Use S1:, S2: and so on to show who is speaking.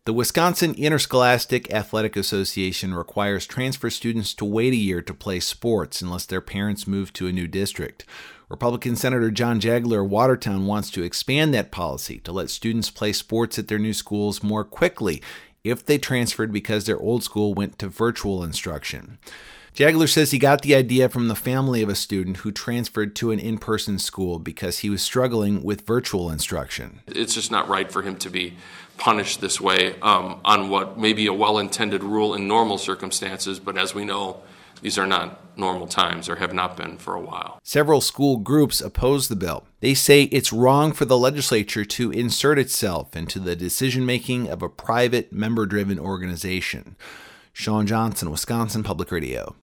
S1: The Wisconsin Interscholastic Athletic Association requires transfer students to wait a year to play sports unless their parents move to a new district. Republican Senator John Jageler of Watertown wants to expand that policy to let students play sports at their new schools more quickly if they transferred because their old school went to virtual instruction. Jageler says he got the idea from the family of a student who transferred to an in-person school because he was struggling with virtual instruction.
S2: It's just not right for him to be punished this way on what may be a well-intended rule in normal circumstances, but as we know, these are not normal times or have not been for a while.
S1: Several school groups oppose the bill. They say it's wrong for the legislature to insert itself into the decision-making of a private, member-driven organization. Sean Johnson, Wisconsin Public Radio.